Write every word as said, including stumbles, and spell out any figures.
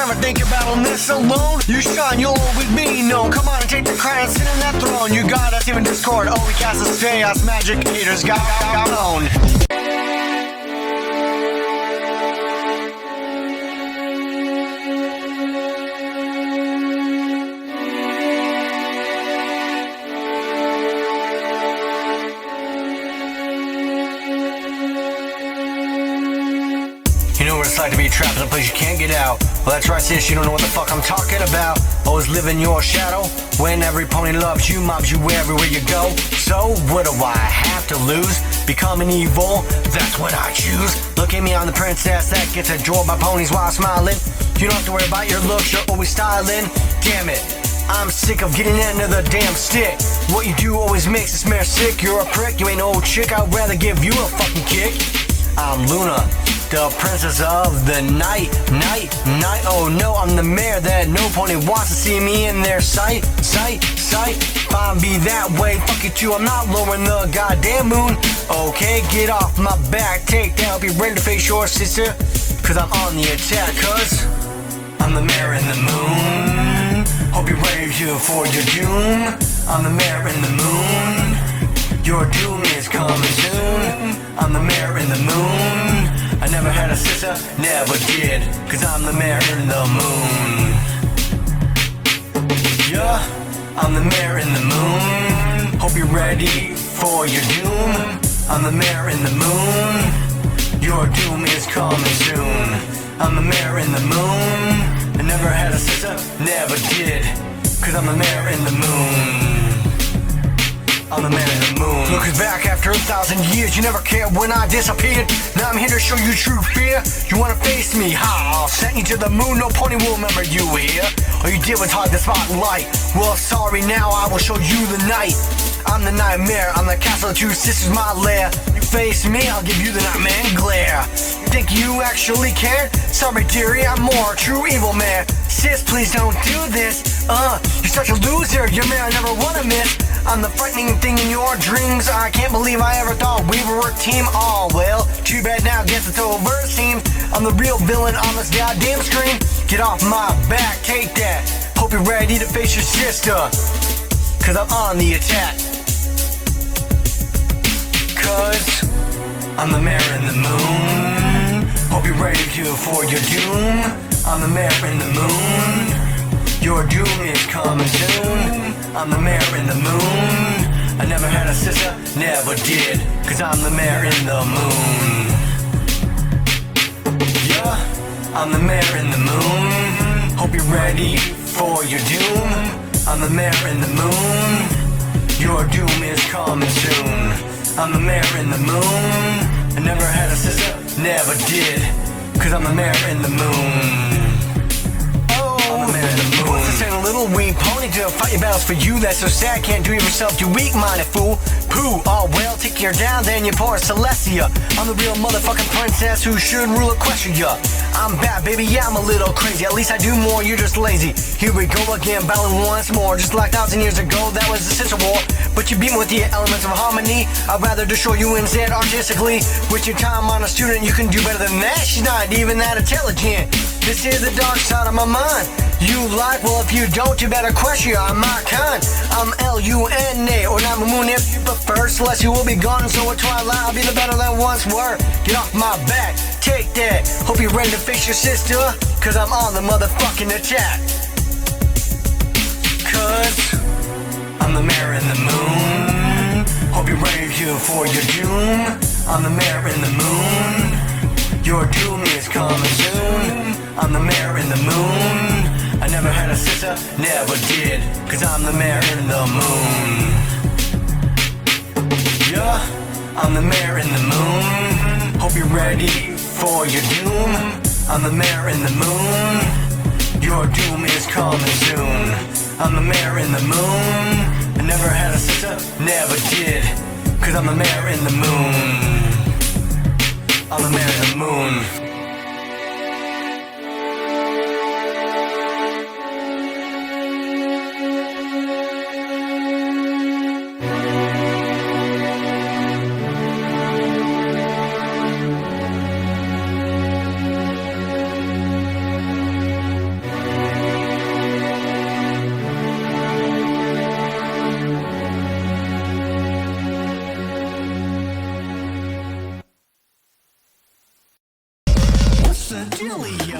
never think about on this alone. You shine, you'll always be known. Come on and take the crown and sit in that throne. You got us, even Discord. Oh, we cast us chaos, magic haters got, got known. You know what it's like to be trapped in a place you can't get out. Well, that's right, sis, you don't know what the fuck I'm talking about. Always live in your shadow. When every pony loves you, mobs you everywhere you go. So, what do I have to lose? Becoming evil, that's what I choose. Look at me, I'm the princess that gets adored by ponies while smiling. You don't have to worry about your looks, you're always styling. Damn it, I'm sick of getting into the damn stick. What you do always makes us smell sick. You're a prick, you ain't no chick, I'd rather give you a fucking kick. I'm Luna, the princess of the night, night, night. Oh no, I'm the mayor that no pony wants to see me in their sight, sight, sight. Fine, be that way, fuck it too, I'm not lowering the goddamn moon. Okay, get off my back, take that, I'll be ready to face your sister. Cause I'm on the attack, cause I'm the mayor in the moon. Hope you're ready for your doom. I'm the mayor in the moon. Your doom is coming soon. I'm the mayor in the moon. I never had a sister, never did, cause I'm the mayor in the moon. Yeah, I'm the mayor in the moon. Hope you're ready for your doom. I'm the mayor in the moon. Your doom is coming soon. I'm the mayor in the moon. I never had a sister, never did, cause I'm the mayor in the moon. I'm the man in the moon. Looking back after a thousand years, you never cared when I disappeared. Now I'm here to show you true fear. You wanna face me? Ha! I'll send you to the moon, no pony will remember you here. All you did was hide the spotlight. Well, sorry, now I will show you the night. I'm the nightmare, I'm the castle of two sisters, my lair. You face me, I'll give you the nightmare glare. You think you actually care? Sorry, dearie, I'm more true evil man. Sis, please don't do this. Uh, you're such a loser, you're man I never wanna miss. I'm the frightening thing in your dreams. I can't believe I ever thought we were a team. Oh well, too bad now, guess it's over it seems. I'm the real villain on this goddamn screen. Get off my back, take that. Hope you're ready to face your sister, cause I'm on the attack. Cause I'm the mayor in the moon. Hope you're ready to for your doom. I'm the mayor in the moon. Your doom is coming soon. I'm the mayor in the moon. I never had a sister, never did, cause I'm the mayor in the moon. Yeah, I'm the mayor in the moon. Hope you're ready for your doom. I'm the mayor in the moon. Your doom is coming soon. I'm the mayor in the moon. I never had a sister, never did, cause I'm the mayor in the moon. I'm the mayor in the moon. What's to send a little weak pony to fight your battles for you? That's so sad, can't do it yourself, you weak-minded fool. Pooh, oh well, take your down, then you poor Celestia. I'm the real motherfucking princess who should rule Equestria. I'm bad, baby, yeah, I'm a little crazy. At least I do more, you're just lazy. Here we go again, battling once more. Just like a thousand years ago, that was the sister war. But you beat me with the elements of harmony. I'd rather destroy you instead artistically. With your time on a student, you can do better than that. She's not even that intelligent. This is the dark side of my mind. You like, well if you don't, you better question you, I'm my kind. I'm L U N A, or not moon if you prefer. Celestia will be gone, so at twilight I'll be the better than once were. Get off my back, take that. Hope you're ready to face your sister, cause I'm on the motherfucking attack. Cause I'm the mayor in the moon. Hope you're ready for your doom. I'm the mayor in the moon. Your doom is coming soon. I'm the mayor in the moon. I never had a sister, never did, cause I'm the mayor in the moon. Yeah, I'm the mayor in the moon. Hope you're ready for your doom. I'm the mayor in the moon. Your doom is coming soon. I'm the mayor in the moon. I never had a sister, never did, cause I'm the mayor in the moon. I'm the mayor in the moon. Delia.